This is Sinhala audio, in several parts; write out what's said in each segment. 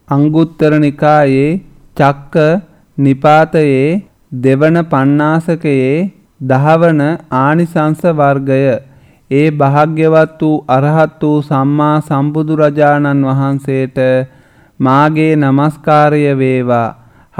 අංගුත්තර නිකායේ චක්ක නිපාතයේ දෙවන පණ්ණාසකයේ 10 වන ආනිසංස වර්ගය. ඒ භාග්‍යවත් වූ අරහත් වූ සම්මා සම්බුදුරජාණන් වහන්සේට මාගේ නමස්කාරය වේවා.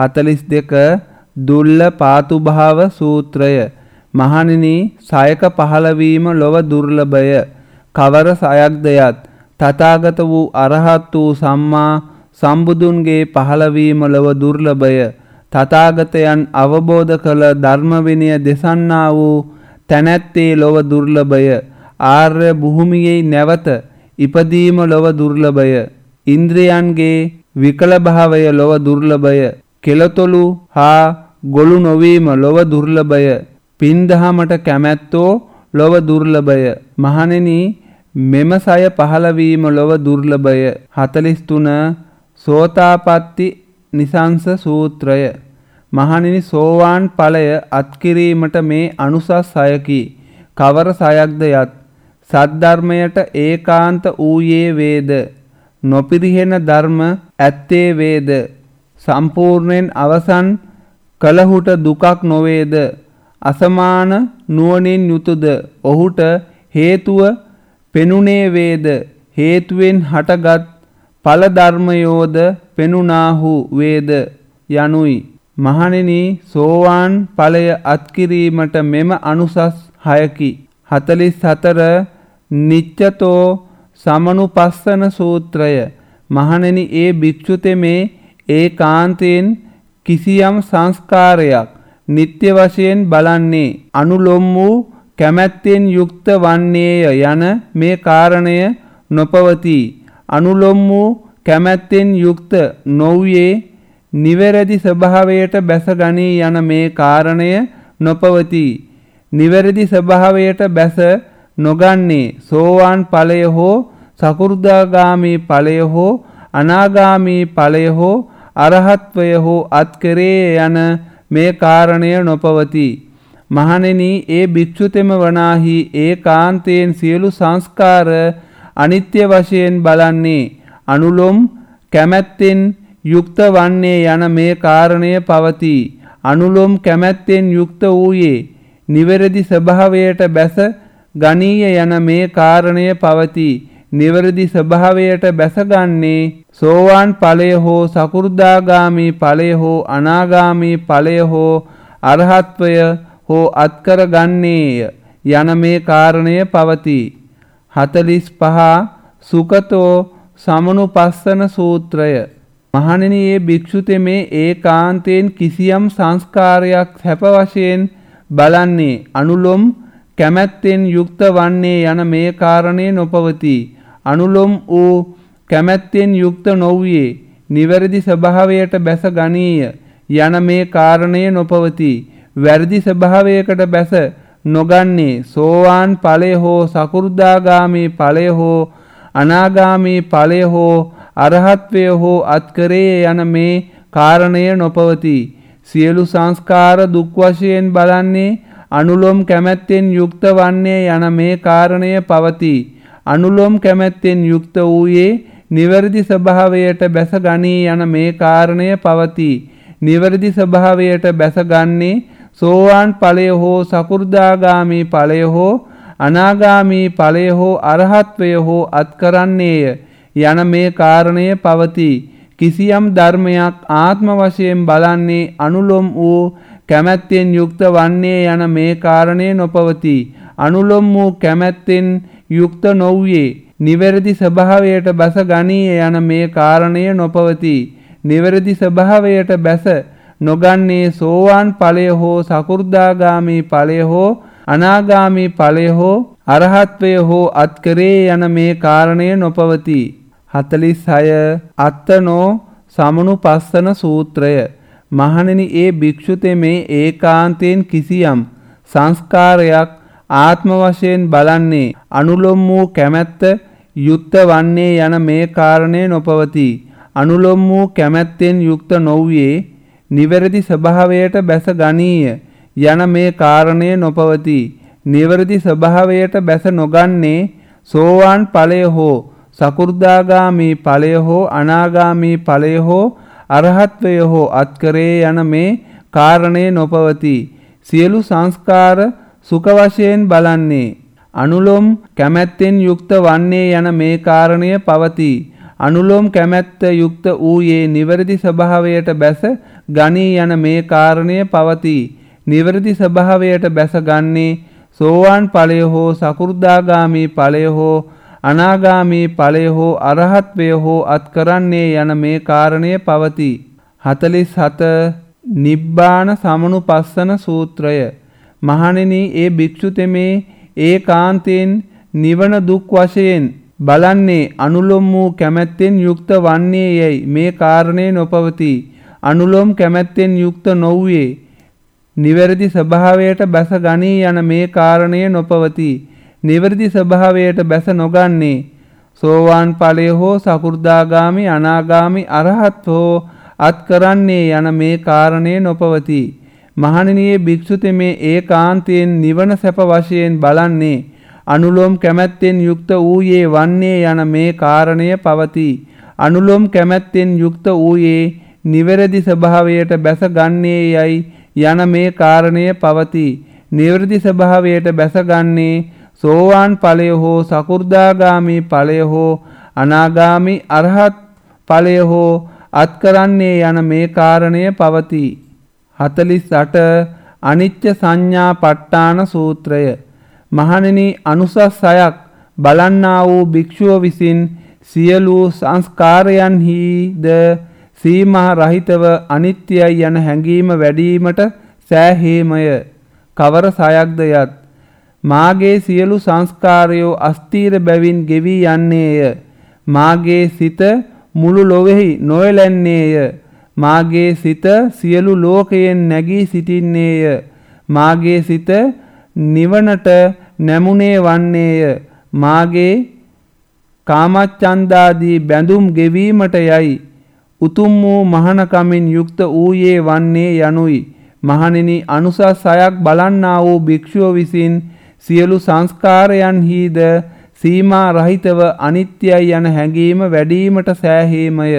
42 දුල්ල පාතුභාව සූත්‍රය. මහණෙනි, සයක පහළවීම ලොව දුර්ලභය. කවර සයක්ද යත් තථාගත වූ අරහත් වූ සම්මා සම්බුදුන්ගේ පහළවීම ලොව දුර්ලභය. තථාගතයන් අවබෝධ කළ ධර්ම විනය දෙසන්නා වූ තැනැත්තේ ලොව දුර්ලභය. ආර්ය භූමියේ නැවත ඉපදීම ලොව දුර්ලභය. ඉන්ද්‍රයන්ගේ විකල භාවය ලොව දුර්ලභය. කෙලතොළු හා ගොළු නොවීම ලොව දුර්ලභය. පින්දහමට කැමැත්තෝ ලොව දුර්ලභය. මහණෙනි, මෙම සය පහළවීම ලොව දුර්ලභය. 43 සෝතාපට්ටි නිසංස සූත්‍රය. මහණෙනි, සෝවාන් ඵලය අත්කිරීමට මේ අනුසස් සයකි. කවර සයක්ද යත් සද්ධර්මයට ඒකාන්ත වූයේ වේද. නොපිරිහෙන ධර්ම ඇත්තේ වේද. සම්පූර්ණයෙන් අවසන් කලහුට දුකක් නොවේද. අසමාන නුවණින් යුතුද. ඔහුට හේතුව පෙනුනේ වේද. හේතුවෙන් හටගත් ඵල ධර්මයෝද පෙනුනාහු වේද යනුයි. මහණෙනි, සෝවාන් ඵලය අත්කිරීමට මෙම අනුසස් 6කි. 44 නිච්චතෝ සමනුපස්සන සූත්‍රය. මහණෙනි, ඒ භික්ෂුතෙමේ ඒකාන්තයෙන් කිසියම් සංස්කාරයක් නිත්‍ය වශයෙන් බලන්නේ අනුලොම් වූ කැමැත්තෙන් යුක්ත වන්නේය යන මේ කාරණය නොපවතී. අනුලොම් වූ කැමැත්තෙන් යුක්ත නොවුයේ නිවැරදි ස්වභාවයට බැස ගනී යන මේ කාරණය නොපවතී. නිවැරදි ස්වභාවයට බැස නොගන්නේ සෝවාන් ඵලය හෝ සකෘදාගාමී ඵලය හෝ අනාගාමී ඵලය හෝ අරහත්වය හෝ අත්කරේ යන මේ කාරණය නොපවතී. මහණෙනි, ඒ භික්ෂුතෙම වනාහි ඒකාන්තයෙන් සියලු සංස්කාර අනිත්‍ය වශයෙන් බලන්නේ අනුලොම් කැමැත්තෙන් යුක්ත වන්නේ යන මේ කාරණය පවතී. අනුලොම් කැමැත්තෙන් යුක්ත වූයේ නිවැරදි ස්වභාවයට බැස ගනීය යන මේ කාරණය පවතී. නිවැරදි ස්වභාවයට බැසගන්නේ සෝවාන් ඵලය හෝ සකෘදාගාමී ඵලය හෝ අනාගාමී ඵලය හෝ අරහත්වය හෝ අත්කර ගන්නේය යන මේ කාරණය පවතී. 45 සුකතෝ සමනුපස්සන සූත්‍රය. මහණෙනි, ඒ භික්ෂුතෙමේ ඒකාන්තයෙන් කිසියම් සංස්කාරයක් සැප වශයෙන් බලන්නේ අනුලොම් කැමැත්තෙන් යුක්ත වන්නේ යන මේ කාරණය නොපවතී. අනුලොම් වූ කැමැත්තෙන් යුක්ත නොවුයේ නිවැරදි ස්වභාවයට බැස ගනීය යන මේ කාරණය නොපවතී. වැරදි ස්වභාවයකට බැස නොගන්නේ සෝවාන් ඵලය හෝ සකෘදාගාමී ඵලය හෝ අනාගාමී ඵලය හෝ අරහත්වය හෝ අත්කරේ යන මේ කාරණය නොපවතී. සියලු සංස්කාර දුක් වශයෙන් බලන්නේ අනුලොම් කැමැත්තෙන් යුක්ත වන්නේ යන මේ කාරණය පවතී. අනුලොම් කැමැත්තෙන් යුක්ත වූයේ නිවැරදි ස්වභාවයට බැස ගනී යන මේ කාරණය පවතී. නිවැරදි ස්වභාවයට බැස ගන්නේ සෝවාන් ඵලය හෝ සකෘදාගාමී ඵලය හෝ අනාගාමී ඵලය හෝ අරහත්වය හෝ අත්කරන්නේය යන මේ කාරණය පවතී. කිසියම් ධර්මයක් ආත්ම වශයෙන් බලන්නේ අනුලොම් වූ කැමැත්තෙන් යුක්ත වන්නේ යන මේ කාරණය නොපවතී. අනුලොම් වූ කැමැත්තෙන් යුක්ත නොවුයේ නිවැරදි ස්වභාවයට බැස ගනීය යන මේ කාරණය නොපවතී. නිවැරදි ස්වභාවයට බැස නොගන්නේ සෝවාන් ඵලය හෝ සකෘදාගාමී ඵලය හෝ අනාගාමී ඵලය හෝ අරහත්වය හෝ අත්කරේ යන මේ කාරණය නොපවතී. 46 අත්තනෝ සමනුපස්සන සූත්‍රය. මහණෙනි, ඒ භික්ෂුතෙමේ ඒකාන්තයෙන් කිසියම් සංස්කාරයක් ආත්ම වශයෙන් බලන්නේ අනුලොම් වූ කැමැත්ත යුක්ත වන්නේ යන මේ කාරණය නොපවතී. අනුලොම් වූ කැමැත්තෙන් යුක්ත නොවුයේ නිවැරදි ස්වභාවයට බැස ගනීය යන මේ කාරණය නොපවතී. නිවැරදි ස්වභාවයට බැස නොගන්නේ සෝවාන් ඵලය හෝ සකු르දාගාමි ඵලය හෝ අනාගාමි ඵලය හෝ අරහත්වය හෝ අත්කරේ යන මේ කාරණේ නොපවති. සියලු සංස්කාර සුඛ වශයෙන් බලන්නේ අනුලොම් කැමැත්තෙන් යුක්ත වන්නේ යන මේ කාරණය පවති. අනුලොම් කැමැත්ත යුක්ත වූයේ නිවැරදි ස්වභාවයට බැස ගනී යන මේ කාරණය පවති. නිවැරදි ස්වභාවයට බැස ගන්නේ සෝවාන් ඵලය හෝ සකු르දාගාමි ඵලය හෝ අනාගාමි ඵලය හෝ අරහත්වය හෝ අත්කරන්නේ යන මේ කාරණය පවති. 47 නිබ්බාන සමනුපස්සන සූත්‍රය. මහණෙනි, ඒ භික්ෂු තෙමේ ඒකාන්තයෙන් නිවන දුක් වශයෙන් බලන්නේ අනුලොම් වූ කැමැත්තෙන් යුක්ත වන්නේ යයි මේ කාරණේ නොපවති. අනුලොම් කැමැත්තෙන් යුක්ත නොවුයේ නිවැරදි ස්වභාවයට බැස ගනී යන මේ කාරණය නොපවති. නිවැරදි ස්වභාවයට බැස නොගන්නේ සෝවාන් ඵලය හෝ සකු르දාගාමි අනාගාමි අරහත් හෝ අත්කරන්නේ යන මේ කාරණය නොපවති. මහණෙනි, භික්ෂු තෙමේ ඒකාන්තයෙන් නිවන සැප වශයෙන් බලන්නේ අනුලොම් කැමැත්තෙන් යුක්ත වූයේ වන්නේ යන මේ කාරණය පවති. අනුලොම් කැමැත්තෙන් යුක්ත වූයේ නිවැරදි ස්වභාවයට බැස ගන්නේ යයි යන මේ කාරණය පවති. නිවැරදි ස්වභාවයට බැස ගන්නේ සෝවාන් ඵලය හෝ සකු르දාගාමි ඵලය හෝ අනාගාමි අරහත් ඵලය හෝ අත්කරන්නේ යන මේ කාරණය පවති. 48 අනිච්ච සංඥා ප ဋ ාණ සූත්‍රය. මහණෙනි, අනුසස් 6ක් බලන්නා වූ භික්ෂුව විසින් සියලු සංස්කාරයන්හිද සීමා රහිතව අනිත්‍යයි යන හැඟීම වැඩිවීමට සෑහේමය. කවර 6ක්ද යත්? මාගේ සියලු සංස්කාරයෝ අස්තීර බැවින් ගෙවි යන්නේය. මාගේ සිත මුළු ලොවෙහි නොයැලෙන්නේය. මාගේ සිත සියලු ලෝකයෙන් නැගී සිටින්නේය. මාගේ සිත නිවනට නැමුනේ වන්නේය. මාගේ කාමච්ඡන්දාදී බැඳුම් ගෙවීමට යයි. උතුම් වූ මහානකමින් යුක්ත වූයේ වන්නේ යනුයි. මහණෙනි, අනුසස් 6ක් බලන්නා වූ භික්ෂුව විසින් සියලු සංස්කාරයන්හිද සීමා රහිතව අනිත්‍යයි යන හැඟීම වැඩිවීමට සෑහීමය.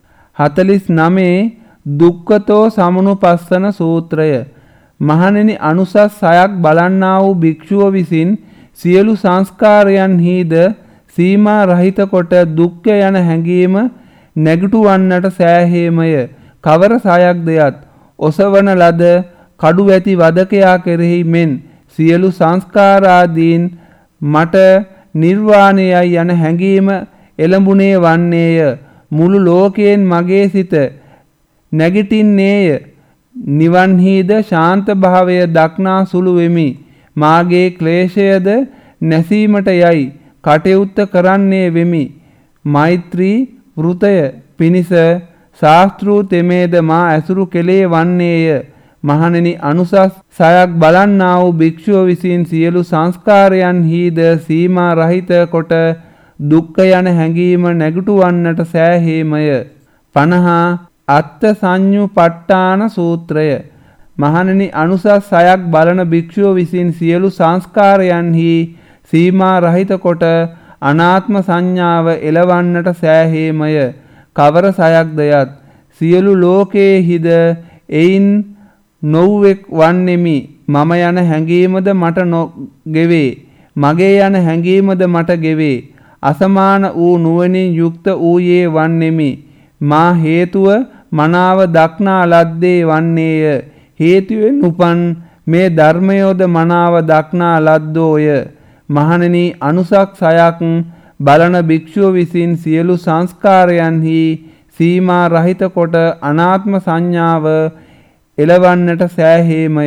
49 දුක්ඛතෝ සමනුපස්සන සූත්‍රය. මහණෙනි, අනුසස් 6ක් බලන්නා වූ භික්ෂුව විසින් සියලු සංස්කාරයන්හිද සීමා රහිත කොට දුක්ඛ යන හැඟීම නැගිටවන්නට සෑහේමය. කවර 6ක්ද යත්? ඔසවන ලද කඩු ඇති වදකයා කෙරෙහි මෙන් සියලු සංස්කාරාදීන් මට නිර්වාණයයි යන හැඟීම එළඹුණේ වන්නේය. මුළු ලෝකයෙන් මගේ සිත නැගිටින්නේය. නිවන්හිද ශාන්ත භාවය දක්නා සුළු වෙමි. මාගේ ක්ලේශයද නැසීමට යයි කටයුත්ත කරන්නේ වෙමි. මෛත්‍රී වෘතය පිනිස ශාස්ත්‍රූ තෙමේද මා ඇසුරු කෙලේ වන්නේය. මහණෙනි, අනුසස් 6ක් බලන්නා වූ භික්ෂුව විසින් සියලු සංස්කාරයන්හිද සීමා රහිත කොට දුක්ඛ යන හැඟීම නැගිටවන්නට සෑහේමය. 50 අත්ථ සංයුපට්ඨාන සූත්‍රය. මහණෙනි, අනුසස් 6ක් බලන භික්ෂුව විසින් සියලු සංස්කාරයන්හි සීමා රහිත කොට අනාත්ම සංඥාව එළවන්නට සෑහේමය. කවර 6ක්ද යත්? සියලු ලෝකයේහිද එයින් නොව්වෙක් වන්නෙමි. මම යන හැඟීමද මට නොගෙවේ. මගේ යන හැඟීමද මට ගෙවේ. අසමාන වූ නුවණින් යුක්ත වූයේ වන්නෙමි. මා හේතුව මනාව දක්නා ලද්දේ වන්නේය. හේතුවෙන් උපන් මේ ධර්මයෝද මනාව දක්නා ලද්දෝය. මහණෙනි, අනුසස් 6ක් බලන භික්ෂුව විසින් සියලු සංස්කාරයන්හි සීමා රහිත කොට අනාත්ම සංඥාව එළවන්නට සෑහේමය.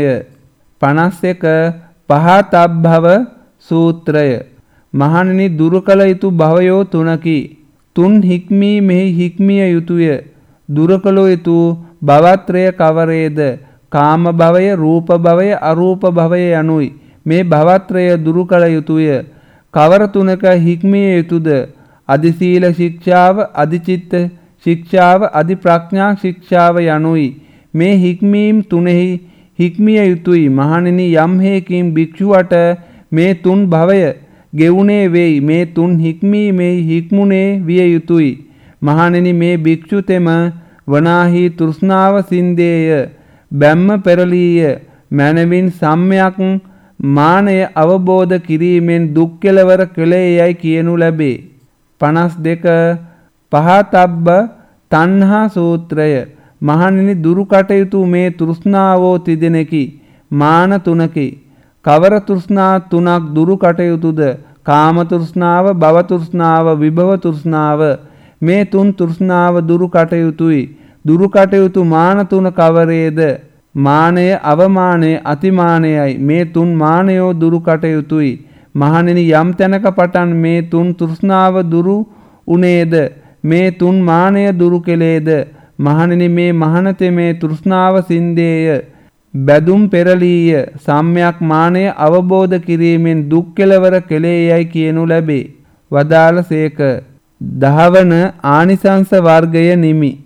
51 පහතබ්භව සූත්‍රය. මහණෙනි, දුරු කළ යුතු භවයෝ තුනකි. තුන් හික්මීමෙහි හික්මිය යුතුය. දුරු කළ යුතු භවත්‍රය කවරේද? කාම භවය, රූප භවය, අරූප භවය යනුයි. මේ භවත්‍රය දුරු කළ යුතුය. කවර තුනක හික්මිය යුතුද? අධිසීල ශික්ෂාව, අධිචිත්ත ශික්ෂාව, අධි ප්‍රඥා ශික්ෂාව යනුයි. මේ හික්මීම් තුනෙහි හික්මිය යුතුයි. මහණෙනි, යම් හේකින් භික්ෂුවට මේ තුන් භවය ගෙවුනේ වෙයි. මේ තුන් හික්මීමේ හික්මුනේ විය යුතුය. මහණෙනි මේ භික්ෂුතෙම වනාහි තෘෂ්ණාව සින්දේය. බැම්ම පෙරලීය. මනවින් සම්මයක් මානය අවබෝධ කිරීමෙන් දුක් කෙලවර කෙලෙයයි කියනු ලැබේ. 52 පහතබ්බ තණ්හා සූත්‍රය. මහණෙනි දුරු කටයුතු මේ තෘෂ්ණාවෝ තිදෙනකි. මාන තුනකි. කවර තෘෂ්ණා තුනක් දුරු කටයුතුද? කාම තෘෂ්ණාව, භව තෘෂ්ණාව, විභව තෘෂ්ණාව. මේ තුන් තෘෂ්ණාව දුරු කටයුතුයි. දුරු කටයුතු මාන තුන කවරේද? මානය, අවමානය, අතිමානයයි. මේ තුන් මානයෝ දුරු කටයුතුයි. මහණෙනි යම් තැනක පටන් මේ තුන් තෘෂ්ණාව දුරු උනේද? මේ තුන් මානය දුරු කෙලේද? මහණෙනි මේ මහණතේ මේ තෘෂ්ණාව සින්දේය. බැදුම් පෙරලීය. සම්‍යක් මානය අවබෝධ කිරීමෙන් දුක් කෙලවර කෙලෙයයි කියනු ලැබේ. වදාළසේක. 10 වන ආනිසංස වර්ගය නිමි.